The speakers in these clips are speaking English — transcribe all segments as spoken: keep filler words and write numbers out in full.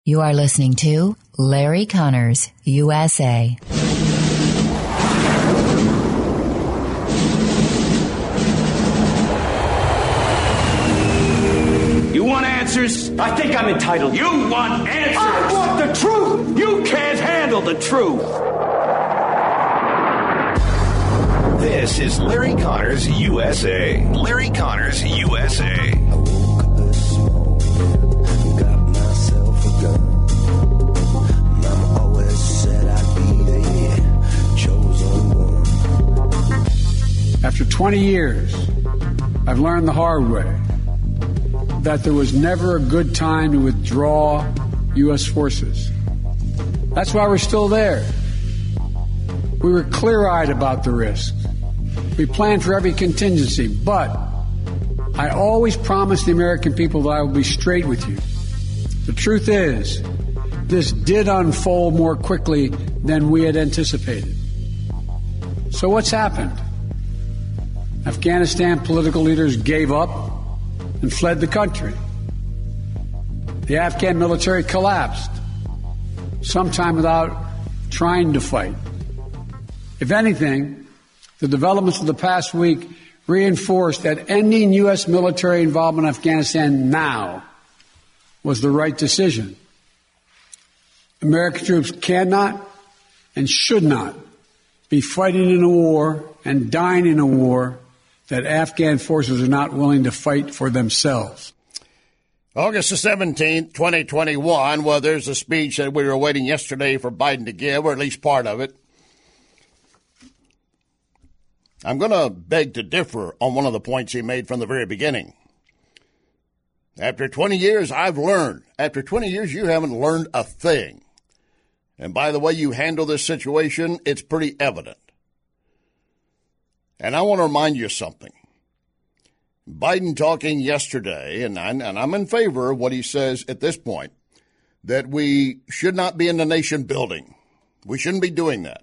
You are listening to Larry Connors, U S A. You want answers? I think I'm entitled. You want answers? I want the truth! You can't handle the truth! This is Larry Connors, U S A. Larry Connors, U S A. I woke up this morning, got myself a gun. Mama always said I'd be the chosen one. After twenty years, I've learned the hard way that there was never a good time to withdraw U S forces. That's why we're still there. We were clear-eyed about the risks. We planned for every contingency, but I always promised the American people that I would be straight with you. The truth is, this did unfold more quickly than we had anticipated. So what's happened? Afghanistan political leaders gave up and fled the country. The Afghan military collapsed, sometime without trying to fight. If anything, the developments of the past week reinforced that ending U S military involvement in Afghanistan now was the right decision. American troops cannot and should not be fighting in a war and dying in a war that Afghan forces are not willing to fight for themselves. August the seventeenth, twenty twenty-one, well, there's a speech that we were waiting yesterday for Biden to give, or at least part of it. I'm going to beg to differ on one of the points he made from the very beginning. After twenty years, I've learned. After twenty years, you haven't learned a thing. And by the way you handle this situation, it's pretty evident. And I want to remind you of something. Biden talking yesterday, and, I, and I'm in favor of what he says at this point, that we should not be in the nation building. We shouldn't be doing that.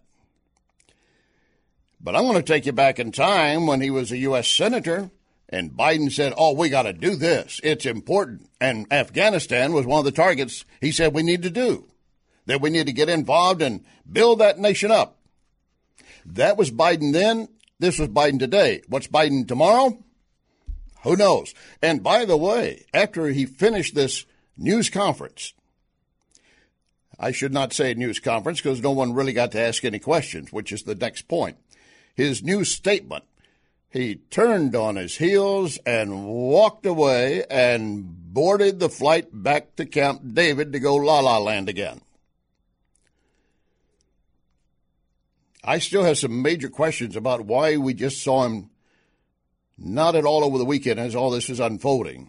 But I'm going to take you back in time when he was a U S senator, and Biden said, oh, we got to do this. It's important. And Afghanistan was one of the targets he said we need to do, that we need to get involved and build that nation up. That was Biden then. This was Biden today. What's Biden tomorrow? Who knows? And by the way, after he finished this news conference, I should not say news conference because no one really got to ask any questions, which is the next point. His news statement, he turned on his heels and walked away and boarded the flight back to Camp David to go La La Land again. I still have some major questions about why we just saw him not at all over the weekend as all this is unfolding.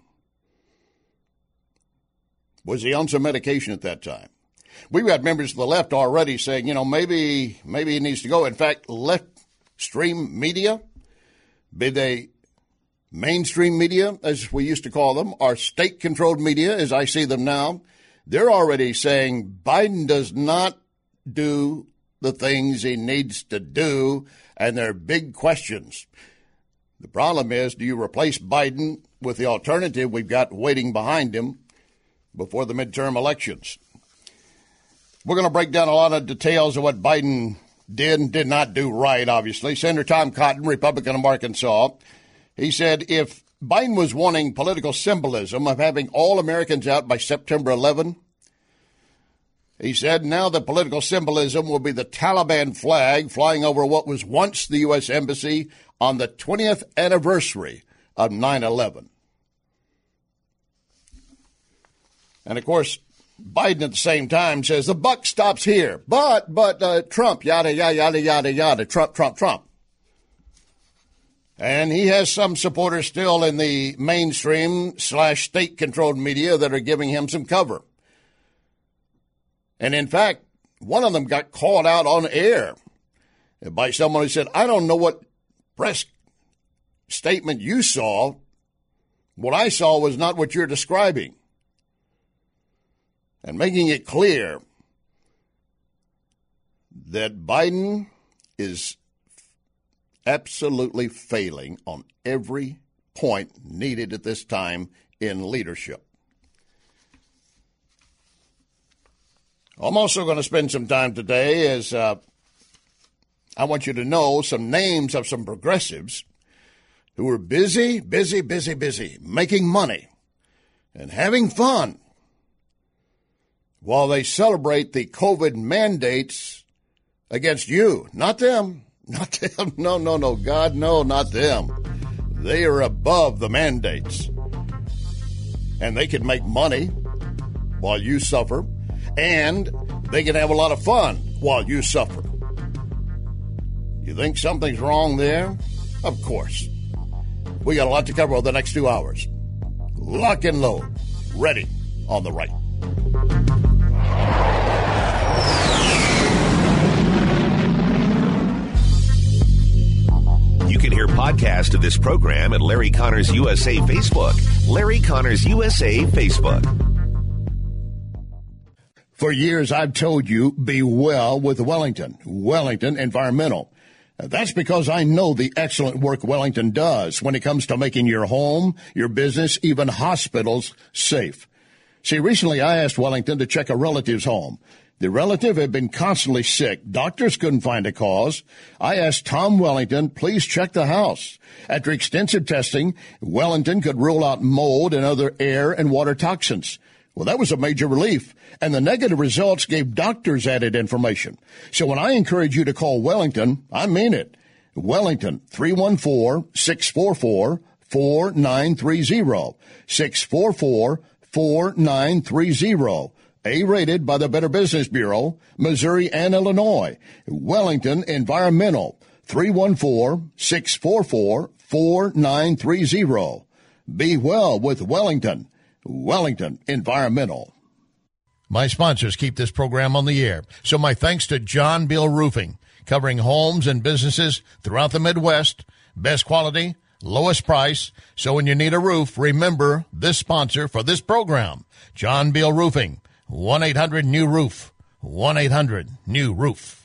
Was he on some medication at that time? We've got members of the left already saying, you know, maybe maybe he needs to go. In fact, left-stream media, be they mainstream media, as we used to call them, or state-controlled media, as I see them now, they're already saying Biden does not do the things he needs to do, and they're big questions. The problem is, do you replace Biden with the alternative we've got waiting behind him before the midterm elections? We're going to break down a lot of details of what Biden did and did not do right, obviously. Senator Tom Cotton, Republican of Arkansas, he said if Biden was wanting political symbolism of having all Americans out by September eleventh, he said now the political symbolism will be the Taliban flag flying over what was once the U S Embassy on the twentieth anniversary of nine eleven. And, of course, Biden at the same time says the buck stops here. But, but uh, Trump, yada, yada, yada, yada, yada, Trump, Trump, Trump. And he has some supporters still in the mainstream slash state-controlled media that are giving him some cover. And, in fact, one of them got called out on air by someone who said, I don't know what press statement you saw. What I saw was not what you're describing. And making it clear that Biden is absolutely failing on every point needed at this time in leadership. I'm also going to spend some time today as uh, I want you to know some names of some progressives who are busy, busy, busy, busy, making money and having fun while they celebrate the COVID mandates against you. Not them. Not them. No, no, no. God, no, not them. They are above the mandates. And they can make money while you suffer. And they can have a lot of fun while you suffer. You think something's wrong there? Of course. We got a lot to cover over the next two hours. Lock and load. Ready on the right. You can hear podcast of this program at Larry Connors U S A Facebook. Larry Connors U S A Facebook. For years, I've told you, be well with Wellington. Wellington Environmental. That's because I know the excellent work Wellington does when it comes to making your home, your business, even hospitals safe. See, recently I asked Wellington to check a relative's home. The relative had been constantly sick. Doctors couldn't find a cause. I asked Tom Wellington, please check the house. After extensive testing, Wellington could rule out mold and other air and water toxins. Well, that was a major relief, and the negative results gave doctors added information. So when I encourage you to call Wellington, I mean it. Wellington, three one four, six four four, four nine three zero, six four four, four nine three zero. A-rated by the Better Business Bureau, Missouri and Illinois. Wellington Environmental, three one four, six four four, four nine three zero. Be well with Wellington. Wellington Environmental. My sponsors keep this program on the air, so my thanks to John Bill Roofing, covering homes and businesses throughout the Midwest. Best quality, lowest price. So when you need a roof, remember this sponsor for this program, John Bill Roofing, one eight hundred new roof, one eight hundred new roof.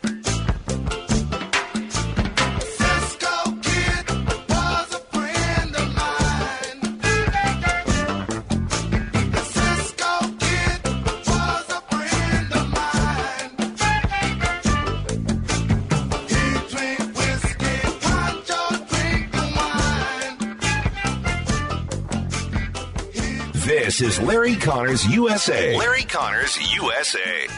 This is Larry Connors U S A. Larry Connors U S A.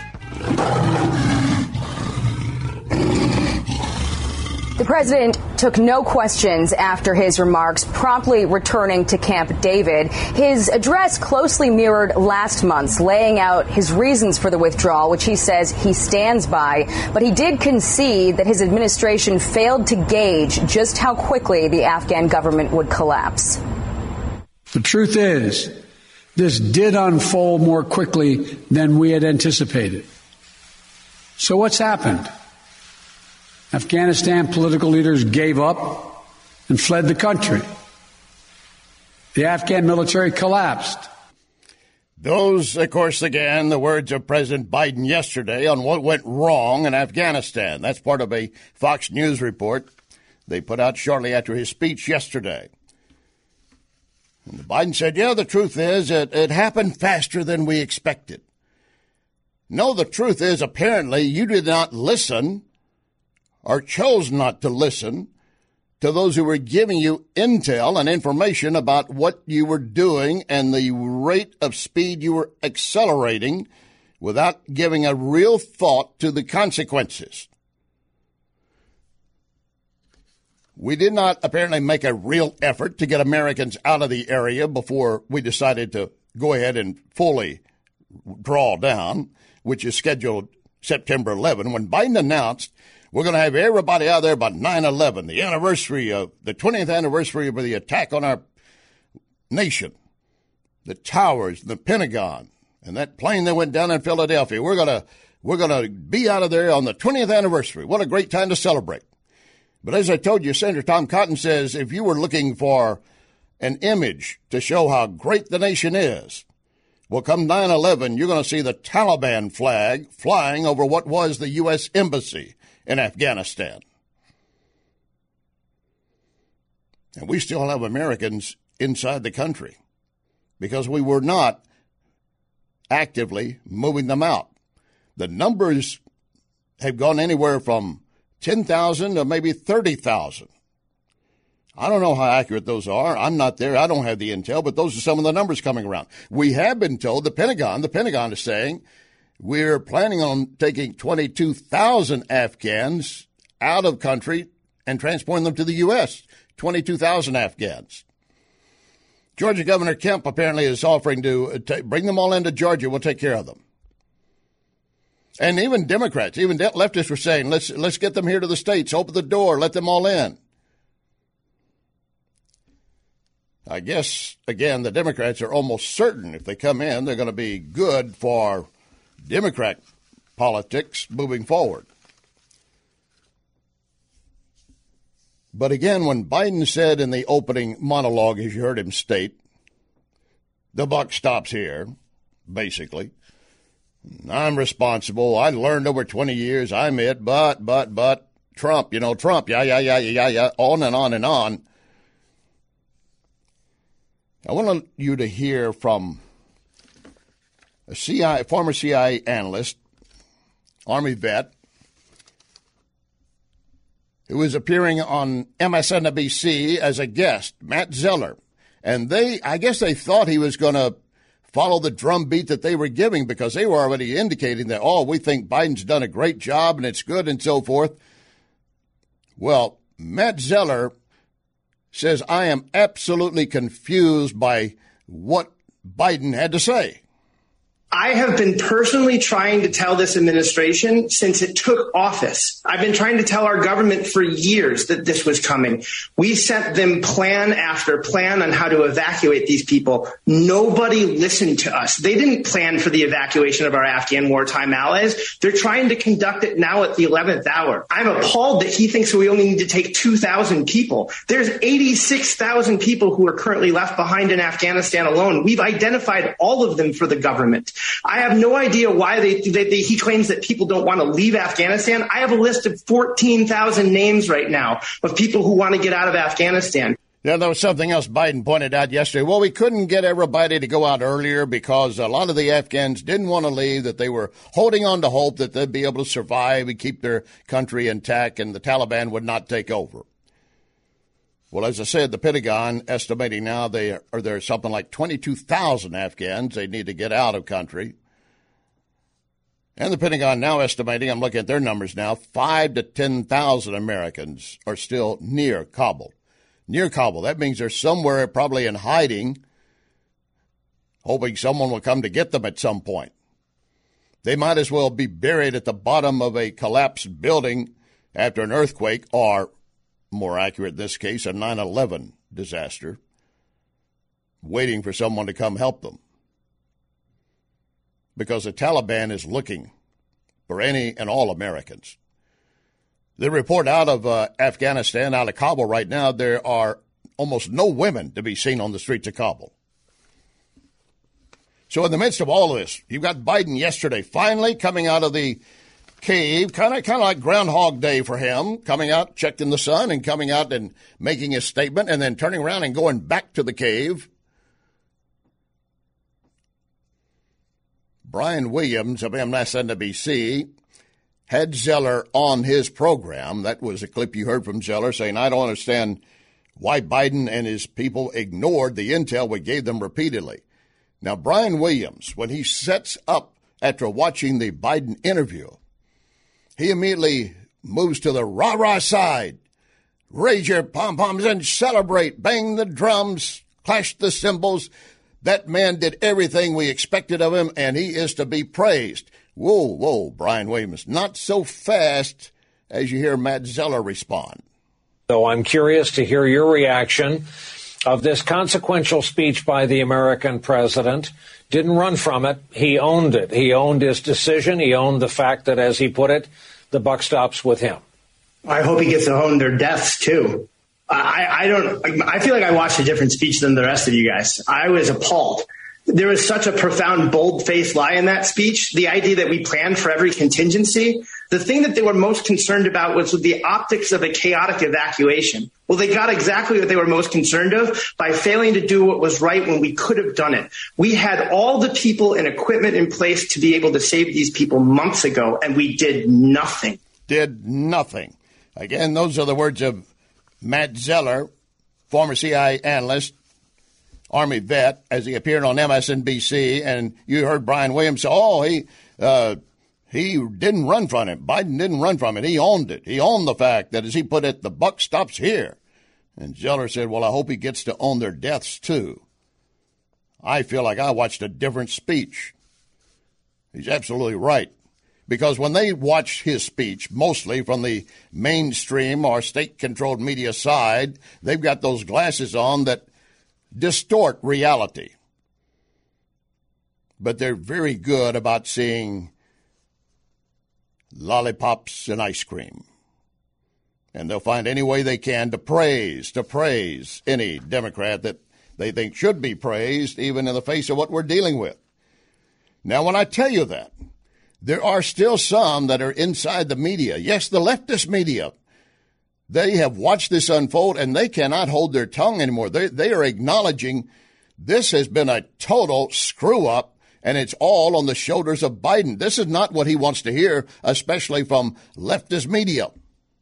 The president took no questions after his remarks, promptly returning to Camp David. His address closely mirrored last month's, laying out his reasons for the withdrawal, which he says he stands by. But he did concede that his administration failed to gauge just how quickly the Afghan government would collapse. The truth is, this did unfold more quickly than we had anticipated. So what's happened? Afghanistan political leaders gave up and fled the country. The Afghan military collapsed. Those, of course, again, the words of President Biden yesterday on what went wrong in Afghanistan. That's part of a Fox News report they put out shortly after his speech yesterday. And Biden said, yeah, the truth is it, it happened faster than we expected. No, the truth is apparently you did not listen or chose not to listen to those who were giving you intel and information about what you were doing and the rate of speed you were accelerating without giving a real thought to the consequences. We did not apparently make a real effort to get Americans out of the area before we decided to go ahead and fully draw down, which is scheduled September eleventh, when Biden announced we're going to have everybody out there by nine eleven, the anniversary of the twentieth anniversary of the attack on our nation, the towers, the Pentagon, and that plane that went down in Philadelphia. We're going to we're going to be out of there on the twentieth anniversary. What a great time to celebrate. But as I told you, Senator Tom Cotton says if you were looking for an image to show how great the nation is, well, come nine eleven, you're going to see the Taliban flag flying over what was the U S Embassy in Afghanistan. And we still have Americans inside the country because we were not actively moving them out. The numbers have gone anywhere from ten thousand to maybe thirty thousand. I don't know how accurate those are. I'm not there. I don't have the intel, but those are some of the numbers coming around. We have been told, the Pentagon, the Pentagon is saying we're planning on taking twenty-two thousand Afghans out of country and transporting them to the U S twenty-two thousand Afghans. Georgia Governor Kemp apparently is offering to t- bring them all into Georgia. We'll take care of them. And even Democrats, even de- leftists were saying, let's let's get them here to the states, open the door, let them all in. I guess, again, the Democrats are almost certain if they come in, they're going to be good for Democrat politics moving forward. But again, when Biden said in the opening monologue, as you heard him state, the buck stops here, basically. I'm responsible. I learned over twenty years. I'm it. But, but, but, Trump, you know, Trump, yeah, yeah, yeah, yeah, yeah, on and on and on. I want you to hear from a C I A, former C I A analyst, Army vet, who was appearing on M S N B C as a guest, Matt Zeller. And they, I guess they thought he was going to follow the drumbeat that they were giving because they were already indicating that, oh, we think Biden's done a great job and it's good and so forth. Well, Matt Zeller says, I am absolutely confused by what Biden had to say. I have been personally trying to tell this administration since it took office. I've been trying to tell our government for years that this was coming. We sent them plan after plan on how to evacuate these people. Nobody listened to us. They didn't plan for the evacuation of our Afghan wartime allies. They're trying to conduct it now at the eleventh hour. I'm appalled that he thinks we only need to take two thousand people. There's eighty-six thousand people who are currently left behind in Afghanistan alone. We've identified all of them for the government. I have no idea why they, they, they, he claims that people don't want to leave Afghanistan. I have a list of fourteen thousand names right now of people who want to get out of Afghanistan. Yeah, there was something else Biden pointed out yesterday. Well, we couldn't get everybody to go out earlier because a lot of the Afghans didn't want to leave, that they were holding on to hope that they'd be able to survive and keep their country intact and the Taliban would not take over. Well, as I said, the Pentagon estimating now they are, or there's something like twenty-two thousand Afghans they need to get out of country. And the Pentagon now estimating, I'm looking at their numbers now, five to ten thousand Americans are still near Kabul. Near Kabul. That means they're somewhere probably in hiding, hoping someone will come to get them at some point. They might as well be buried at the bottom of a collapsed building after an earthquake or, more accurate in this case, a nine eleven disaster, waiting for someone to come help them. Because the Taliban is looking for any and all Americans. The report out of uh, Afghanistan, out of Kabul right now, there are almost no women to be seen on the streets of Kabul. So in the midst of all of this, you've got Biden yesterday finally coming out of the cave, kind of kind of like Groundhog Day for him, coming out, checking the sun, and coming out and making a statement, and then turning around and going back to the cave. Brian Williams of M S N B C had Zeller on his program. That was a clip you heard from Zeller saying, I don't understand why Biden and his people ignored the intel we gave them repeatedly. Now, Brian Williams, when he sets up after watching the Biden interview, he immediately moves to the rah-rah side. Raise your pom-poms and celebrate. Bang the drums. Clash the cymbals. That man did everything we expected of him, and he is to be praised. Whoa, whoa, Brian Williams. Not so fast as you hear Matt Zeller respond. So I'm curious to hear your reaction of this consequential speech by the American president. Didn't run from it. He owned it. He owned his decision. He owned the fact that, as he put it, the buck stops with him. I hope he gets to own their deaths, too. I, I don't. I feel like I watched a different speech than the rest of you guys. I was appalled. There was such a profound, bold-faced lie in that speech. The idea that we planned for every contingency. The thing that they were most concerned about was the optics of a chaotic evacuation. Well, they got exactly what they were most concerned of by failing to do what was right when we could have done it. We had all the people and equipment in place to be able to save these people months ago, and we did nothing. Did nothing. Again, those are the words of Matt Zeller, former C I A analyst, Army vet, as he appeared on M S N B C, and you heard Brian Williams say, oh, he uh, he didn't run from it. Biden didn't run from it. He owned it. He owned the fact that, as he put it, the buck stops here. And Zeller said, well, I hope he gets to own their deaths, too. I feel like I watched a different speech. He's absolutely right. Because when they watch his speech, mostly from the mainstream or state-controlled media side, they've got those glasses on that distort reality. But they're very good about seeing lollipops and ice cream. And they'll find any way they can to praise, to praise any Democrat that they think should be praised, even in the face of what we're dealing with. Now, when I tell you that, there are still some that are inside the media. Yes, the leftist media. They have watched this unfold, and they cannot hold their tongue anymore. They, they are acknowledging this has been a total screw-up, and it's all on the shoulders of Biden. This is not what he wants to hear, especially from leftist media.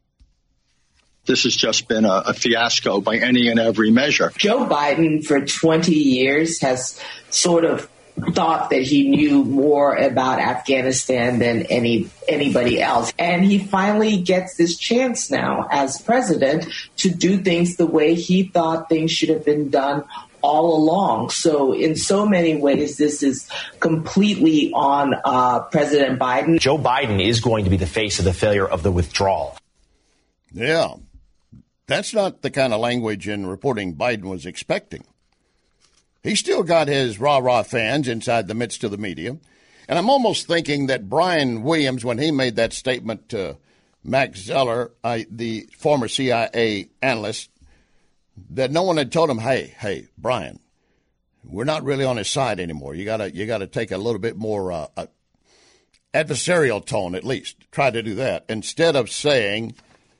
This has just been a, a fiasco by any and every measure. Joe Biden, for twenty years, has sort of thought that he knew more about Afghanistan than any anybody else. And he finally gets this chance now as president to do things the way he thought things should have been done all along. So in so many ways, this is completely on uh, President Biden. Joe Biden is going to be the face of the failure of the withdrawal. Yeah, that's not the kind of language in reporting Biden was expecting. He still got his rah-rah fans inside the midst of the media. And I'm almost thinking that Brian Williams, when he made that statement to Max Zeller, uh, the former C I A analyst, that no one had told him, hey, hey, Brian, we're not really on his side anymore. You gotta, you gotta take a little bit more uh, uh, adversarial tone, at least. Try to do that instead of saying,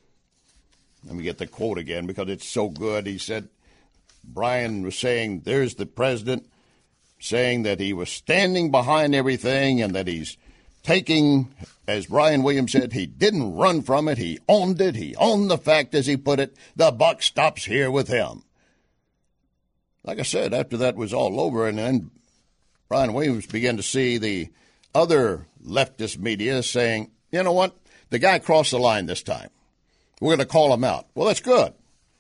let me get the quote again because it's so good. He said, Brian was saying, there's the president saying that he was standing behind everything and that he's taking, as Brian Williams said, he didn't run from it. He owned it. He owned the fact, as he put it, the buck stops here with him. Like I said, after that was all over, and then Brian Williams began to see the other leftist media saying, you know what, the guy crossed the line this time. We're going to call him out. Well, that's good.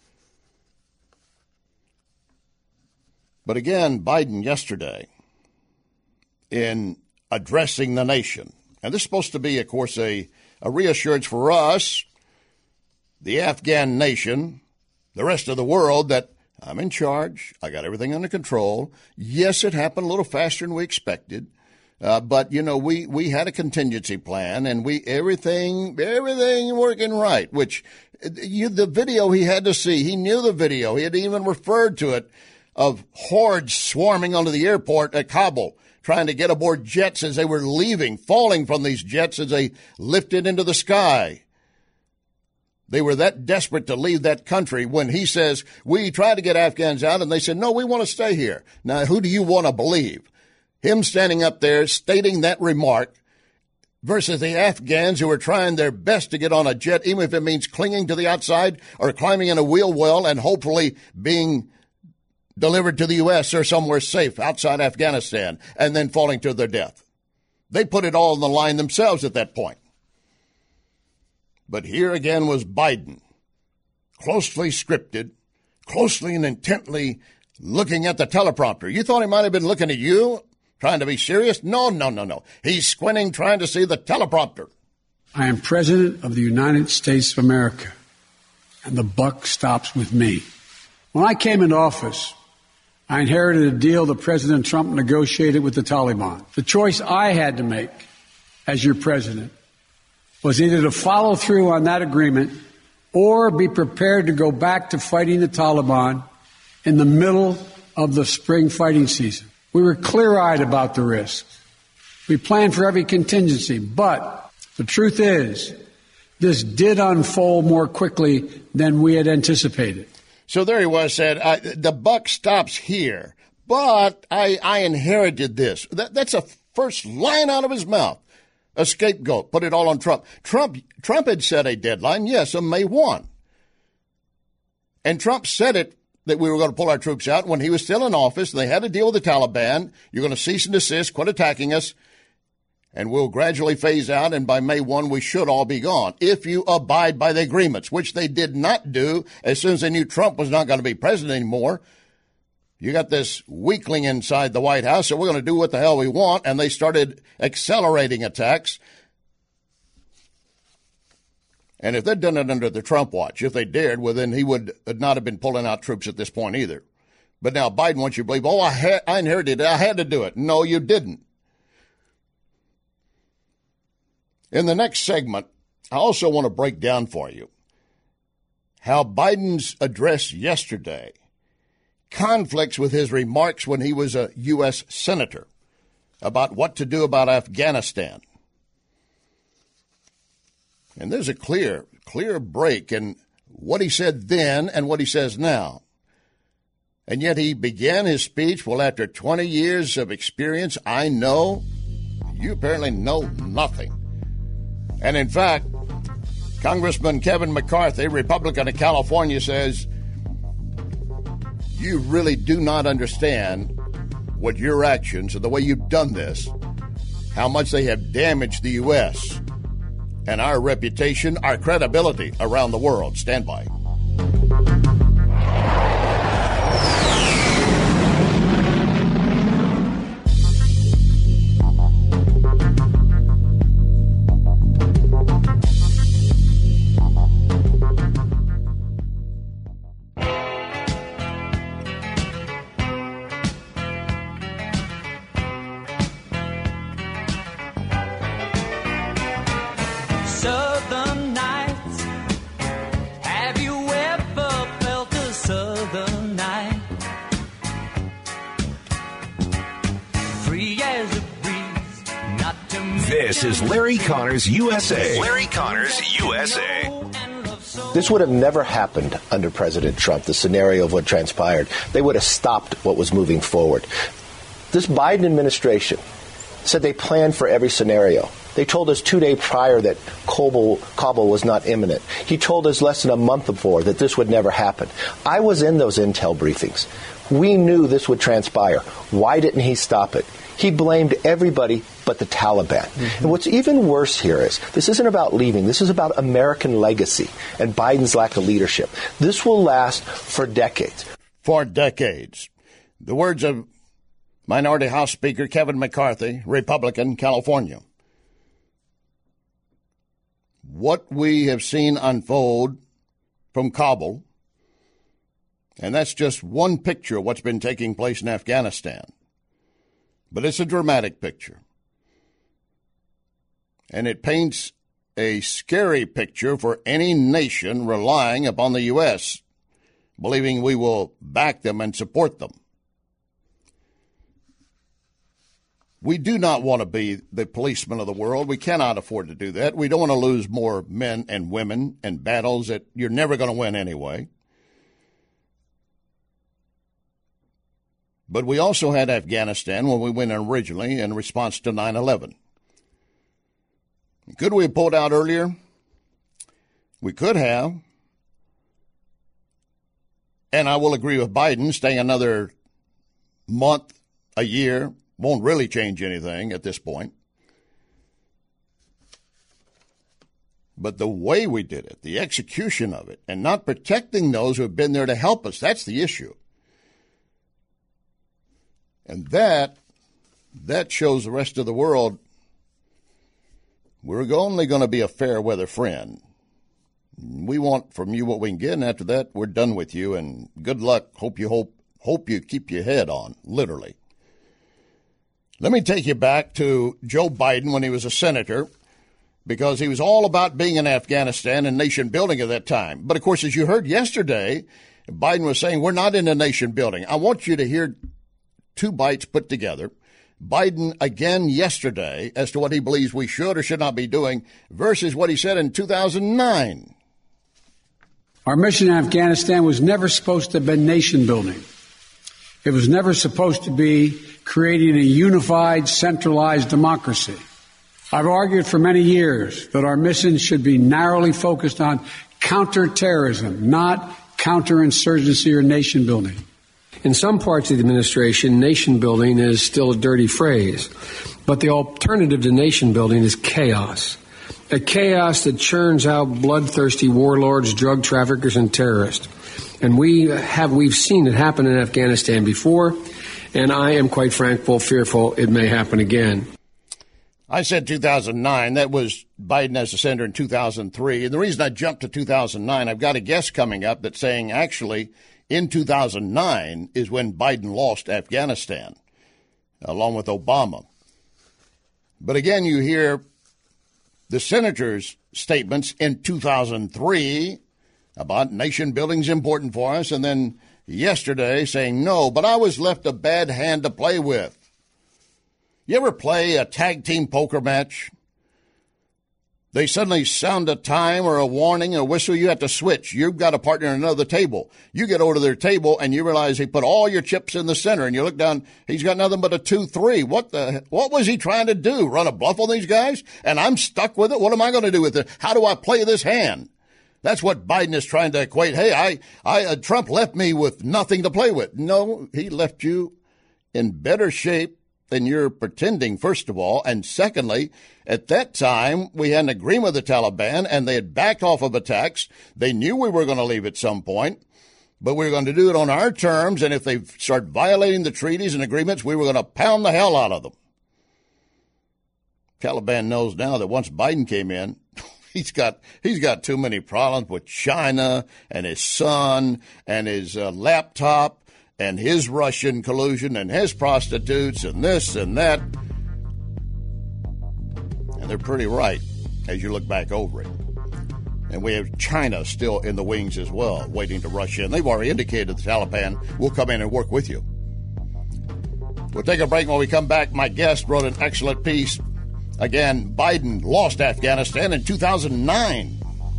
But again, Biden yesterday, in addressing the nation, and this is supposed to be, of course, a, a reassurance for us, the Afghan nation, the rest of the world, that I'm in charge, I got everything under control. Yes, it happened a little faster than we expected, uh, but, you know, we, we had a contingency plan, and we everything, everything working right, which you, the video he had to see, he knew the video, he had even referred to it, of hordes swarming onto the airport at Kabul, trying to get aboard jets as they were leaving, falling from these jets as they lifted into the sky. They were that desperate to leave that country when he says, we tried to get Afghans out, and they said, no, we want to stay here. Now, who do you want to believe? Him standing up there stating that remark versus the Afghans who were trying their best to get on a jet, even if it means clinging to the outside or climbing in a wheel well and hopefully being delivered to the U S or somewhere safe outside Afghanistan, and then falling to their death. They put it all on the line themselves at that point. But here again was Biden, closely scripted, closely and intently looking at the teleprompter. You thought he might have been looking at you, trying to be serious? No, no, no, no. He's squinting, trying to see the teleprompter. I am President of the United States of America, and the buck stops with me. When I came into office, I inherited a deal that President Trump negotiated with the Taliban. The choice I had to make as your president was either to follow through on that agreement or be prepared to go back to fighting the Taliban in the middle of the spring fighting season. We were clear-eyed about the risks. We planned for every contingency, but The truth is, this did unfold more quickly than we had anticipated. So there he was, said, I, the buck stops here, but I, I inherited this. That, that's a first line out of his mouth. A scapegoat, put it all on Trump. Trump Trump had set a deadline, yes, of May first. And Trump said it, that we were going to pull our troops out when he was still in office. They had to deal with the Taliban. You're going to cease and desist, quit attacking us, and we'll gradually phase out, and by May first, we should all be gone, if you abide by the agreements, which they did not do as soon as they knew Trump was not going to be president anymore. You got this weakling inside the White House, so we're going to do what the hell we want, and they started accelerating attacks. And if they'd done it under the Trump watch, if they dared, well, then he would not have been pulling out troops at this point either. But now Biden wants you to believe, oh, I, ha- I inherited it. I had to do it. No, you didn't. In the next segment, I also want to break down for you how Biden's address yesterday conflicts with his remarks when he was a U S senator about what to do about Afghanistan. And there's a clear, clear break in what he said then and what he says now. And yet he began his speech, well, after twenty years of experience, I know. You apparently know nothing. And in fact, Congressman Kevin McCarthy, Republican of California, says, you really do not understand what your actions and the way you've done this, how much they have damaged the U S and our reputation, our credibility around the world. Stand by. Southern nights. Have you ever felt a southern night? Free as a breeze, not to mention. This is Larry Connors U S A. Larry Connors U S A. This would have never happened under President Trump, the scenario of what transpired. They would have stopped what was moving forward. This Biden administration said they planned for every scenario. They told us two days prior that Kabul, Kabul was not imminent. He told us less than a month before that this would never happen. I was in those intel briefings. We knew this would transpire. Why didn't he stop it? He blamed everybody but the Taliban. Mm-hmm. And what's even worse here is this isn't about leaving. This is about American legacy and Biden's lack of leadership. This will last for decades. For decades. The words of Minority House Speaker Kevin McCarthy, Republican, California. What we have seen unfold from Kabul, and that's just one picture of what's been taking place in Afghanistan. But it's a dramatic picture. And it paints a scary picture for any nation relying upon the U S, believing we will back them and support them. We do not want to be the policemen of the world. We cannot afford to do that. We don't want to lose more men and women in battles that you're never going to win anyway. But we also had Afghanistan when we went in originally in response to nine eleven. Could we have pulled out earlier? We could have. And I will agree with Biden, staying another month, a year, won't really change anything at this point. But the way we did it, the execution of it, and not protecting those who have been there to help us, that's the issue. And that, that shows the rest of the world we're only going to be a fair weather friend. We want from you what we can get, and after that, we're done with you, and good luck. Hope you hope hope you keep your head on, literally. Let me take you back to Joe Biden when he was a senator, because he was all about being in Afghanistan and nation building at that time. But, of course, as you heard yesterday, Biden was saying, we're not into nation building. I want you to hear two bites put together. Biden again yesterday as to what he believes we should or should not be doing versus what he said in two thousand nine. Our mission in Afghanistan was never supposed to have been nation building. It was never supposed to be creating a unified, centralized democracy. I've argued for many years that our mission should be narrowly focused on counterterrorism, not counterinsurgency or nation building. In some parts of the administration, nation building is still a dirty phrase, but the alternative to nation building is chaos. A chaos that churns out bloodthirsty warlords, drug traffickers, and terrorists. And we have, we've seen it happen in Afghanistan before, and I am quite frankly fearful it may happen again. I said two thousand nine. That was Biden as a senator in two thousand three. And the reason I jumped to two thousand nine, I've got a guest coming up that's saying actually in two thousand nine is when Biden lost Afghanistan, along with Obama. But again, you hear the senator's statements in two thousand three about nation building is important for us, and then yesterday saying no, but I was left a bad hand to play with. You ever play a tag team poker match? They suddenly sound a time or a warning, a whistle, you have to switch. You've got a partner at another table. You get over to their table and you realize he put all your chips in the center, and you look down, he's got nothing but a two three. What the what was he trying to do? Run a bluff on these guys? And I'm stuck with it. What am I going to do with it? How do I play this hand? That's what Biden is trying to equate. Hey, I, I, uh, Trump left me with nothing to play with. No, he left you in better shape than you're pretending, first of all. And secondly, at that time, we had an agreement with the Taliban, and they had backed off of attacks. They knew we were going to leave at some point, but we were going to do it on our terms. And if they start violating the treaties and agreements, we were going to pound the hell out of them. Taliban knows now that once Biden came in, He's got he's got too many problems with China and his son and his uh, laptop and his Russian collusion and his prostitutes and this and that. And they're pretty right as you look back over it. And we have China still in the wings as well, waiting to rush in. They've already indicated the Taliban will come in and work with you. We'll take a break. When we come back, my guest wrote an excellent piece. Again, Biden lost Afghanistan in two thousand nine.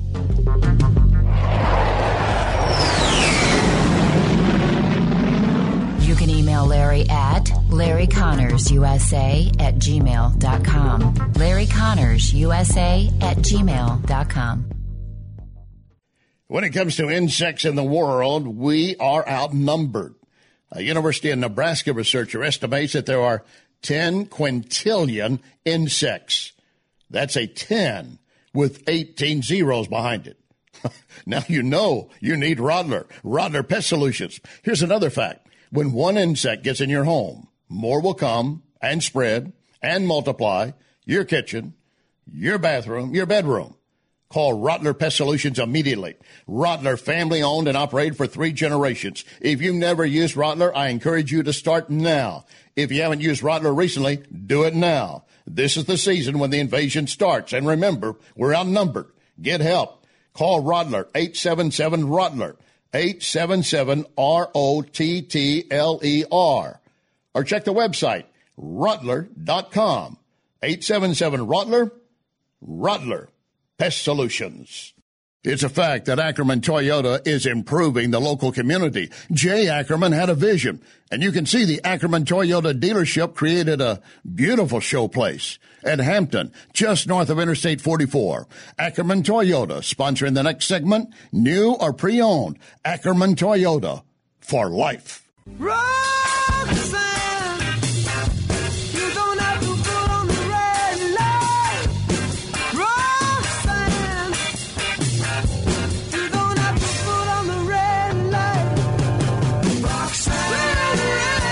You can email Larry at Larry Connors U S A at gmail dot com. Larry Connors U S A at gmail dot com. When it comes to insects in the world, we are outnumbered. A University of Nebraska researcher estimates that there are ten quintillion insects. That's a ten with eighteen zeros behind it. Now you know you need Rodler. Rodler Pest Solutions. Here's another fact. When one insect gets in your home, more will come and spread and multiply your kitchen, your bathroom, your bedroom. Call Rodler Pest Solutions immediately. Rodler, family owned and operated for three generations. If you've never used Rodler, I encourage you to start now. If you haven't used Rodler recently, do it now. This is the season when the invasion starts. And remember, we're outnumbered. Get help. Call Rodler, eight seven seven, Rodler, eight seven seven, R O T T L E R. Or check the website, Rodler dot com. eight seven seven, Rodler, Rodler Pest Solutions. It's a fact that Ackerman Toyota is improving the local community. Jay Ackerman had a vision, and you can see the Ackerman Toyota dealership created a beautiful showplace at Hampton, just north of Interstate forty-four. Ackerman Toyota, sponsoring the next segment, new or pre-owned. Ackerman Toyota, for life. Roxanne, you don't have to put on the red light. Roxanne, you don't have to put on the red light. Roxanne.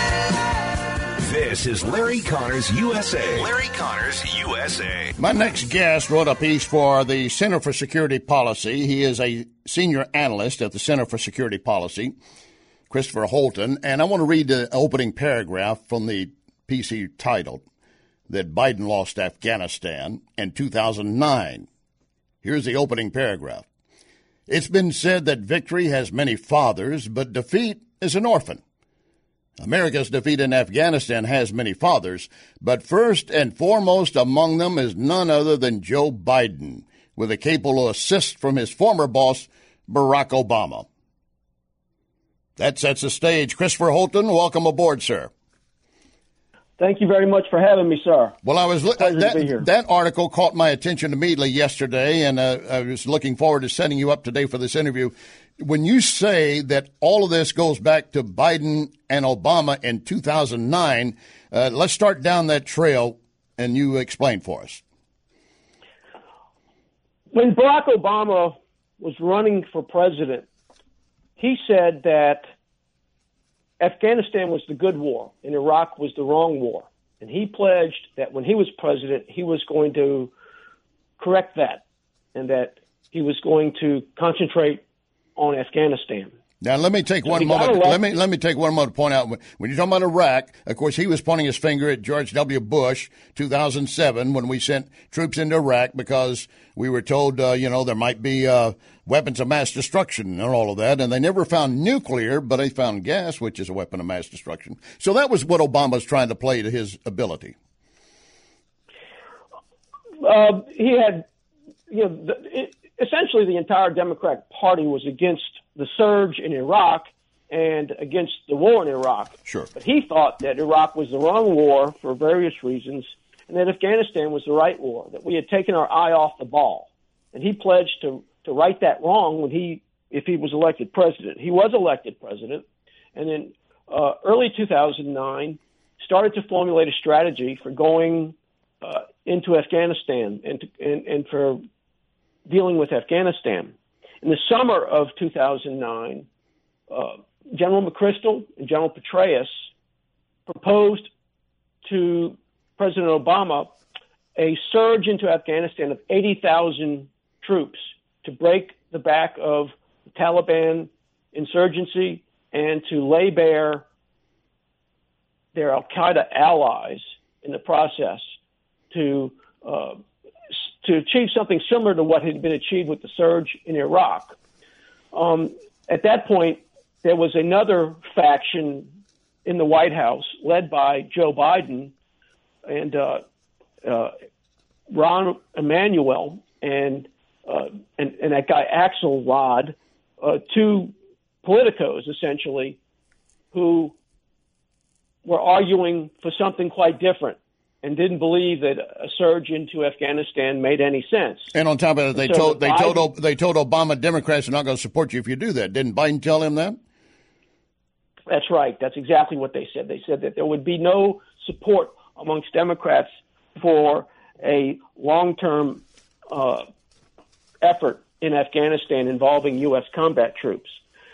This is Larry Connors U S A. Larry Connors U S A. My next guest wrote a piece for the Center for Security Policy. He is a senior analyst at the Center for Security Policy, Christopher Holton, and I want to read the opening paragraph from the piece he titled that Biden lost Afghanistan in two thousand nine. Here's the opening paragraph. It's been said that victory has many fathers, but defeat is an orphan. America's defeat in Afghanistan has many fathers, but first and foremost among them is none other than Joe Biden, with a capable assist from his former boss, Barack Obama. That sets the stage. Christopher Holton, welcome aboard, sir. Thank you very much for having me, sir. Well, I was uh, that, that article caught my attention immediately yesterday, and uh, I was looking forward to setting you up today for this interview. When you say that all of this goes back to Biden and Obama in two thousand nine, uh, let's start down that trail, and you explain for us. When Barack Obama was running for president, he said that Afghanistan was the good war and Iraq was the wrong war. And he pledged that when he was president, he was going to correct that and that he was going to concentrate on Afghanistan. Now, let me take one moment. Let me let me take one moment to point out, when you're talking about Iraq, of course, he was pointing his finger at George W. Bush, two thousand seven, when we sent troops into Iraq because we were told, uh, you know, there might be uh, weapons of mass destruction and all of that. And they never found nuclear, but they found gas, which is a weapon of mass destruction. So that was what Obama's trying to play to his ability. Uh, he had, you know, the, it, essentially the entire Democratic Party was against the surge in Iraq and against the war in Iraq. Sure. But he thought that Iraq was the wrong war for various reasons and that Afghanistan was the right war, that we had taken our eye off the ball. And he pledged to, to right that wrong when he, if he was elected president. He was elected president, and in uh, early two thousand nine started to formulate a strategy for going uh, into Afghanistan and, to, and, and for dealing with Afghanistan. In the summer of two thousand nine, uh, General McChrystal and General Petraeus proposed to President Obama a surge into Afghanistan of eighty thousand troops to break the back of the Taliban insurgency and to lay bare their al-Qaeda allies in the process to uh, to achieve something similar to what had been achieved with the surge in Iraq. Um, at that point, there was another faction in the White House led by Joe Biden and uh, uh, Rahm Emanuel and, uh, and and that guy Axelrod, uh, two politicos essentially, who were arguing for something quite different and didn't believe that a surge into Afghanistan made any sense. And on top of it, they so told they Biden, told they told Obama Democrats are not going to support you if you do that. Didn't Biden tell him that? That's right. That's exactly what they said. They said that there would be no support amongst Democrats for a long-term uh, effort in Afghanistan involving U S combat troops.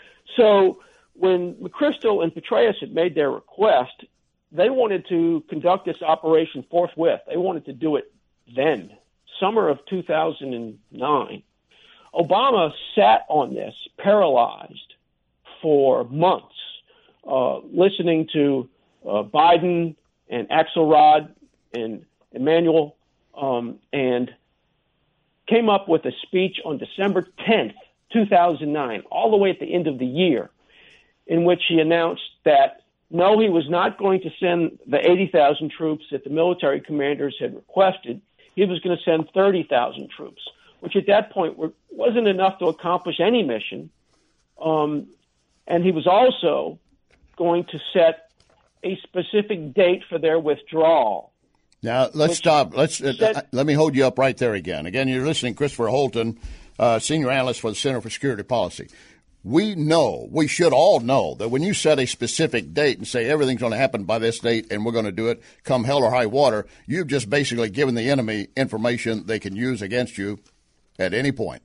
So when McChrystal and Petraeus had made their request, they wanted to conduct this operation forthwith. They wanted to do it then, summer of two thousand nine. Obama sat on this, paralyzed, for months, uh, listening to uh, Biden and Axelrod and Emanuel, um, and came up with a speech on December tenth, two thousand nine, all the way at the end of the year, in which he announced that, no, he was not going to send the eighty thousand troops that the military commanders had requested. He was going to send thirty thousand troops, which at that point were, wasn't enough to accomplish any mission. Um, and he was also going to set a specific date for their withdrawal. Now, let's stop. Let's uh, said, let me hold you up right there again. Again, you're listening to Christopher Holton, uh, senior analyst for the Center for Security Policy. We know, we should all know, that when you set a specific date and say everything's going to happen by this date and we're going to do it come hell or high water, you've just basically given the enemy information they can use against you at any point.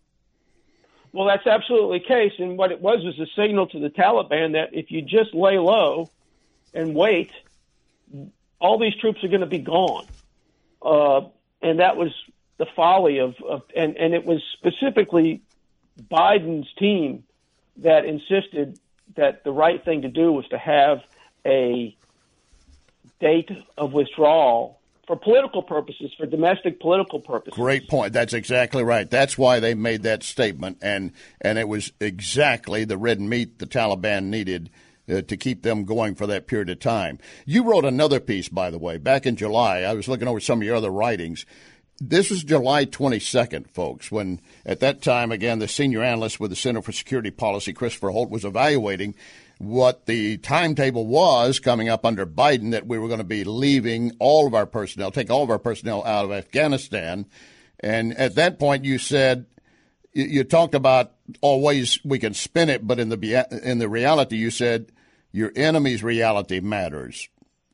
Well, that's absolutely the case. And what it was was a signal to the Taliban that if you just lay low and wait, all these troops are going to be gone. Uh, and that was the folly of, of and, and it was specifically Biden's team that insisted that the right thing to do was to have a date of withdrawal for political purposes, for domestic political purposes. Great point. That's exactly right. That's why they made that statement, and and it was exactly the red meat the Taliban needed uh, to keep them going for that period of time. You wrote another piece, by the way, back in July. I was looking over some of your other writings. This was July twenty-second, folks, when at that time, again, the senior analyst with the Center for Security Policy, Christopher Holt, was evaluating what the timetable was coming up under Biden, that we were going to be leaving all of our personnel, take all of our personnel out of Afghanistan. And at that point, you said, you, you talked about always we can spin it, but in the in the reality, you said your enemy's reality matters.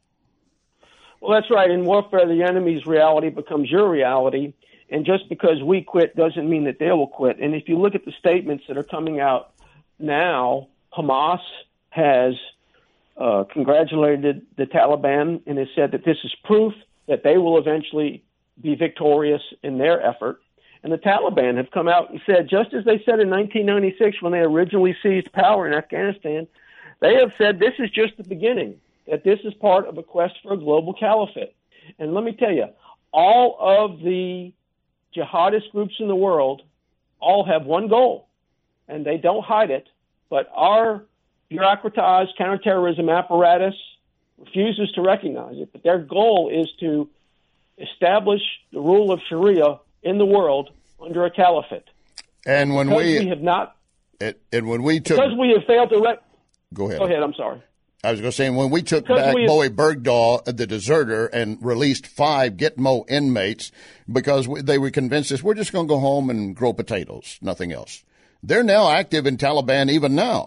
Well, that's right. In warfare, the enemy's reality becomes your reality. And just because we quit doesn't mean that they will quit. And if you look at the statements that are coming out now, Hamas has uh, congratulated the Taliban and has said that this is proof that they will eventually be victorious in their effort. And the Taliban have come out and said, just as they said in nineteen ninety-six when they originally seized power in Afghanistan, they have said this is just the beginning, that this is part of a quest for a global caliphate. And let me tell you, all of the jihadist groups in the world all have one goal, and they don't hide it, but our bureaucratized counterterrorism apparatus refuses to recognize it. But their goal is to establish the rule of Sharia in the world under a caliphate. And when because we, we have not, and, and when we took, because we have failed to rec- go ahead. Go ahead. I'm sorry. I was going to say, when we took Because back we have, Bowie Bergdahl, the deserter, and released five Gitmo inmates because we, they were convinced us we're just going to go home and grow potatoes, nothing else. They're now active in Taliban even now.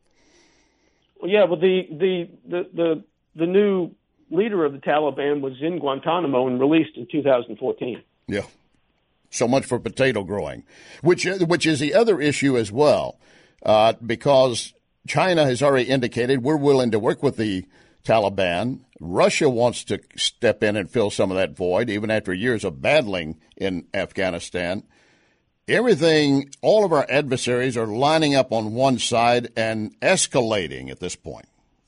Well, yeah, but the, the, the, the, the new leader of the Taliban was in Guantanamo and released in two thousand fourteen. Yeah. So much for potato growing, which which is the other issue as well, uh, because China has already indicated we're willing to work with the Taliban. Russia wants to step in and fill some of that void, even after years of battling in Afghanistan. Everything, all of our adversaries are lining up on one side and escalating at this point.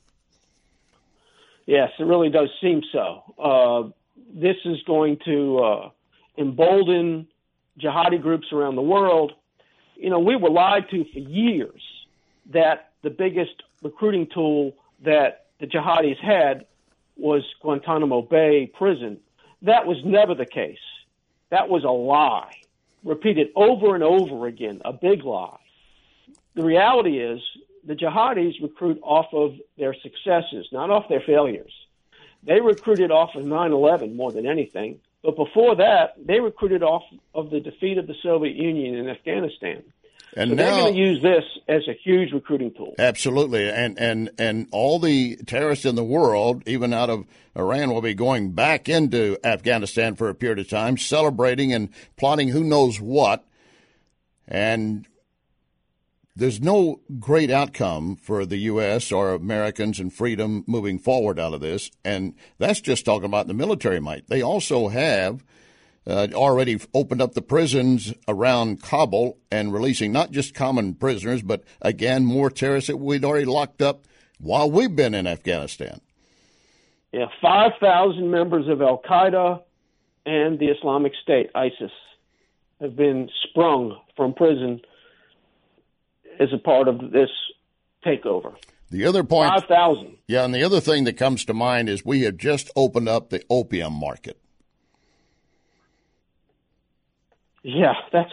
Yes, it really does seem so. Uh, this is going to uh, embolden jihadi groups around the world. You know, we were lied to for years that the biggest recruiting tool that the jihadis had was Guantanamo Bay prison. That was never the case. That was a lie, repeated over and over again, a big lie. The reality is the jihadis recruit off of their successes, not off their failures. They recruited off of nine eleven more than anything. But before that, they recruited off of the defeat of the Soviet Union in Afghanistan. And so now, they're going to use this as a huge recruiting tool. Absolutely. And, and, and all the terrorists in the world, even out of Iran, will be going back into Afghanistan for a period of time, celebrating and plotting who knows what. And there's no great outcome for the U S or Americans and freedom moving forward out of this. And that's just talking about the military might. They also have uh, already opened up the prisons around Kabul and releasing not just common prisoners, but, again, more terrorists that we'd already locked up while we've been in Afghanistan. Yeah, five thousand members of al-Qaeda and the Islamic State, ISIS, have been sprung from prison as a part of this takeover. The other point, five thousand. Yeah, and the other thing that comes to mind is we have just opened up the opium market. Yeah, that's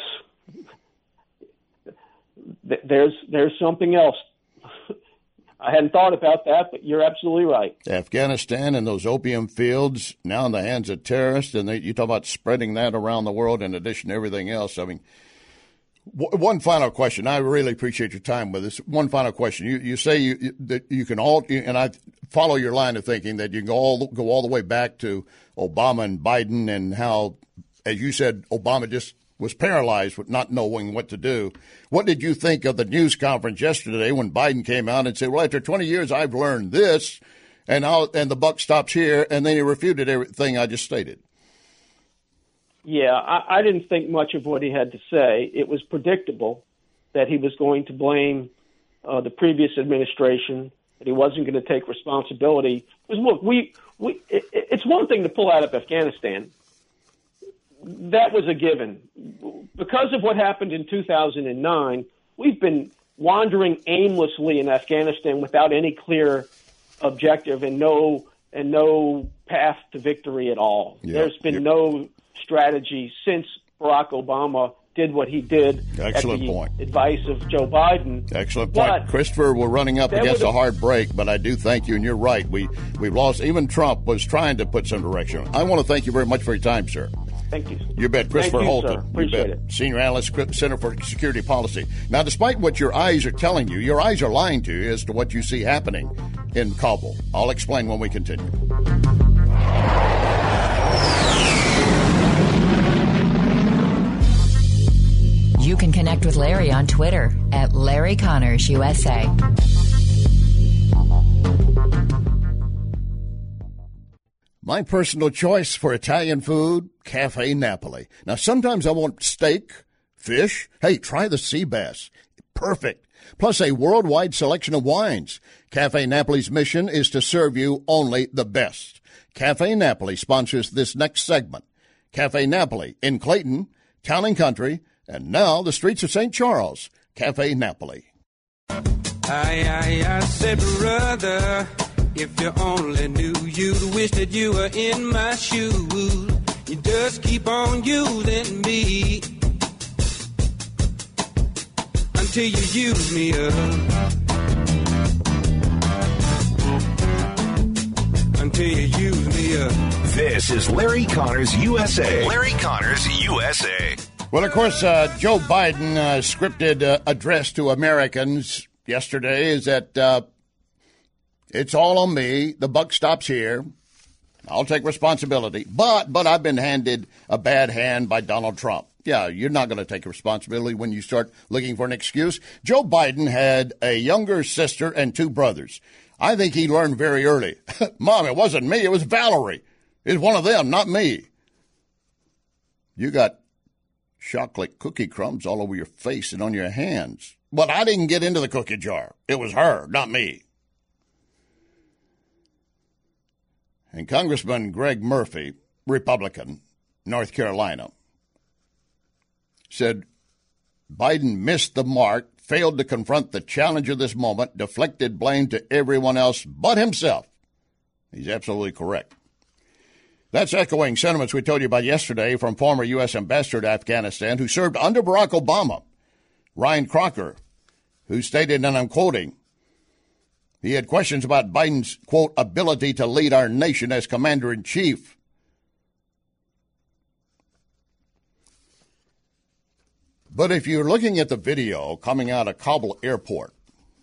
there's there's something else. I hadn't thought about that, but you're absolutely right. Afghanistan and those opium fields now in the hands of terrorists, and they, you talk about spreading that around the world in addition to everything else. I mean, one final question. I really appreciate your time with us. One final question. You you say you, you, that you can all, and I follow your line of thinking that you can go all, go all the way back to Obama and Biden and how, as you said, Obama just was paralyzed with not knowing what to do. What did you think of the news conference yesterday when Biden came out and said, well, after twenty years, I've learned this, and I'll, and the buck stops here, and then he refuted everything I just stated? Yeah, I, I didn't think much of what he had to say. It was predictable that he was going to blame uh, the previous administration, that he wasn't going to take responsibility. Because, look, we, we it, it's one thing to pull out of Afghanistan. That was a given. Because of what happened in two thousand nine, we've been wandering aimlessly in Afghanistan without any clear objective and no and no path to victory at all. Yeah. There's been Yep. no strategy since Barack Obama did what he did Excellent at the point. advice of Joe Biden. Excellent point. But Christopher, we're running up there against was a a- hard break, but I do thank you, and you're right. We, we've lost. Even Trump was trying to put some direction. I want to thank you very much for your time, sir. Thank you. You bet. Christopher Thank you, Holton. sir. Appreciate you bet. it. Senior Analyst, Center for Security Policy. Now, despite what your eyes are telling you, your eyes are lying to you as to what you see happening in Kabul. I'll explain when we continue. You can connect with Larry on Twitter at Larry Connors U S A. My personal choice for Italian food, Cafe Napoli. Now, sometimes I want steak, fish. Hey, try the sea bass. Perfect. Plus a worldwide selection of wines. Cafe Napoli's mission is to serve you only the best. Cafe Napoli sponsors this next segment. Cafe Napoli in Clayton, Town and Country, and now the streets of Saint Charles. Cafe Napoli. I, I, I said, brother, if you only knew, you'd wish that you were in my shoes. You just keep on using me until you use me up. Until you use me up. This is Larry Connors U S A. Larry Connors U S A. Well, of course, uh, Joe Biden uh, scripted uh, address to Americans yesterday is that uh, it's all on me. The buck stops here. I'll take responsibility. But but I've been handed a bad hand by Donald Trump. Yeah, you're not going to take responsibility when you start looking for an excuse. Joe Biden had a younger sister and two brothers. I think he learned very early. Mom, it wasn't me. It was Valerie. It's one of them, not me. You got chocolate cookie crumbs all over your face and on your hands. But I didn't get into the cookie jar. It was her, not me. And Congressman Greg Murphy, Republican, North Carolina, said Biden missed the mark, failed to confront the challenge of this moment, deflected blame to everyone else but himself. He's absolutely correct. That's echoing sentiments we told you about yesterday from former U S ambassador to Afghanistan who served under Barack Obama, Ryan Crocker, who stated, and I'm quoting, he had questions about Biden's, quote, ability to lead our nation as commander-in-chief. But if you're looking at the video coming out of Kabul airport,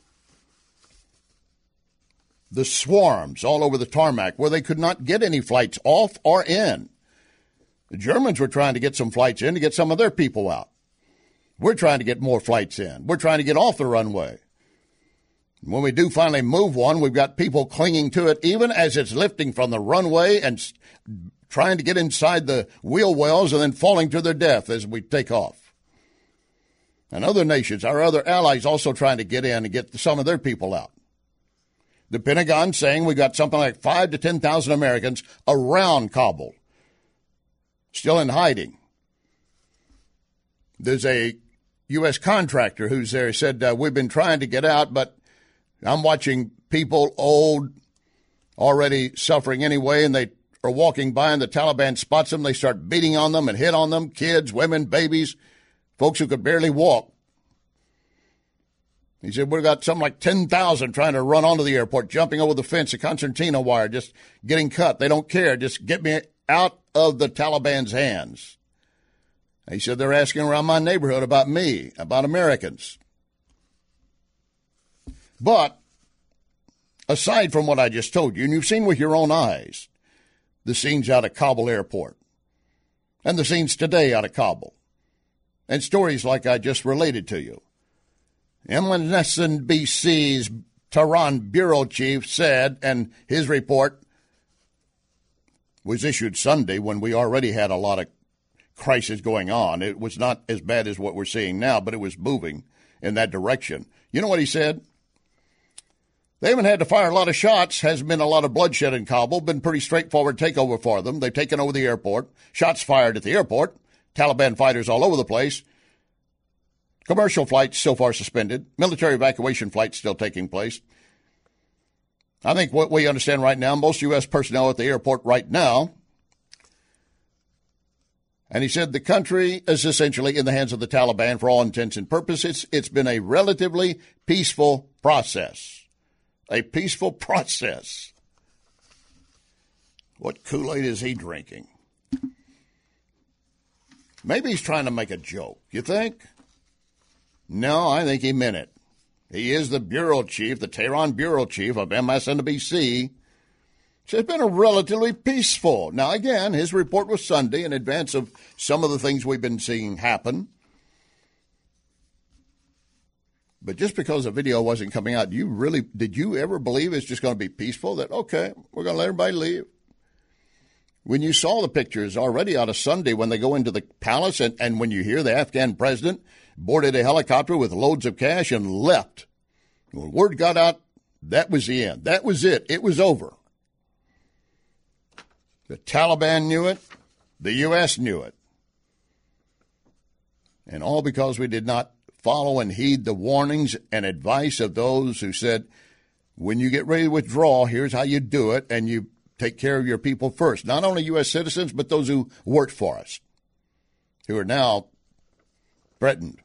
the swarms all over the tarmac where they could not get any flights off or in. The Germans were trying to get some flights in to get some of their people out. We're trying to get more flights in. We're trying to get off the runway. When we do finally move one, we've got people clinging to it even as it's lifting from the runway and trying to get inside the wheel wells and then falling to their death as we take off. And other nations, our other allies, also trying to get in and get some of their people out. The Pentagon saying we got something like five to ten thousand Americans around Kabul, still in hiding. There's a U S contractor who's there. He said, uh, we've been trying to get out, but I'm watching people old, already suffering anyway, and they are walking by and the Taliban spots them. They start beating on them and hit on them, kids, women, babies, folks who could barely walk. He said, we've got something like ten thousand trying to run onto the airport, jumping over the fence, a concertina wire, just getting cut. They don't care. Just get me out of the Taliban's hands. He said, they're asking around my neighborhood about me, about Americans. But aside from what I just told you, and you've seen with your own eyes, the scenes out of Kabul airport and the scenes today out of Kabul and stories like I just related to you. M S N B C's Tehran bureau chief said, and his report was issued Sunday when we already had a lot of crisis going on. It was not as bad as what we're seeing now, but it was moving in that direction. You know what he said? They haven't had to fire a lot of shots. Hasn't been a lot of bloodshed in Kabul. Been pretty straightforward takeover for them. They've taken over the airport. Shots fired at the airport. Taliban fighters all over the place. Commercial flights so far suspended. Military evacuation flights still taking place. I think what we understand right now, most U S personnel at the airport right now. And he said the country is essentially in the hands of the Taliban for all intents and purposes. It's been a relatively peaceful process. A peaceful process. What Kool-Aid is he drinking? Maybe he's trying to make a joke. You think? No, I think he meant it. He is the bureau chief, the Tehran bureau chief of M S N B C. It's been a relatively peaceful. Now, again, his report was Sunday in advance of some of the things we've been seeing happen. But just because the video wasn't coming out, you really did you ever believe it's just going to be peaceful? That, okay, we're going to let everybody leave. When you saw the pictures already out of Sunday when they go into the palace and, and when you hear the Afghan president boarded a helicopter with loads of cash and left. When word got out, that was the end. That was it. It was over. The Taliban knew it. The U S knew it. And all because we did not follow and heed the warnings and advice of those who said, when you get ready to withdraw, here's how you do it, and you take care of your people first. Not only U S citizens, but those who worked for us, who are now threatened.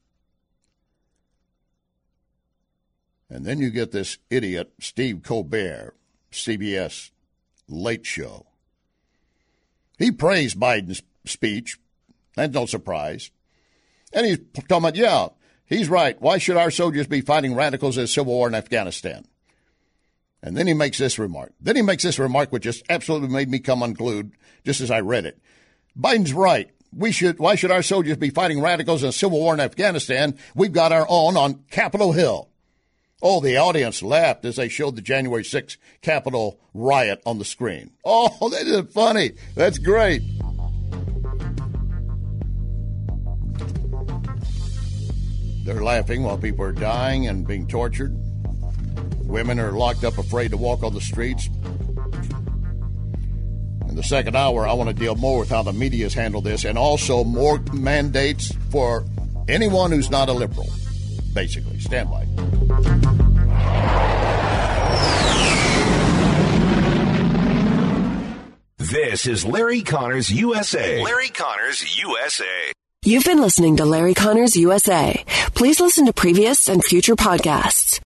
And then you get this idiot, Steve Colbert, C B S Late Show. He praised Biden's speech. That's no surprise. And he's talking about, yeah, he's right. Why should our soldiers be fighting radicals in a civil war in Afghanistan? And then he makes this remark. Then he makes this remark which just absolutely made me come unglued just as I read it. Biden's right. We should. Why should our soldiers be fighting radicals in a civil war in Afghanistan? We've got our own on Capitol Hill. Oh, the audience laughed as they showed the January sixth Capitol riot on the screen. Oh, that is funny. That's great. They're laughing while people are dying and being tortured. Women are locked up afraid to walk on the streets. In the second hour, I want to deal more with how the media has handled this and also more mandates for anyone who's not a liberal, basically. Stand by. This is Larry Connors U S A. Larry Connors U S A. You've been listening to Larry Connors U S A. Please listen to previous and future podcasts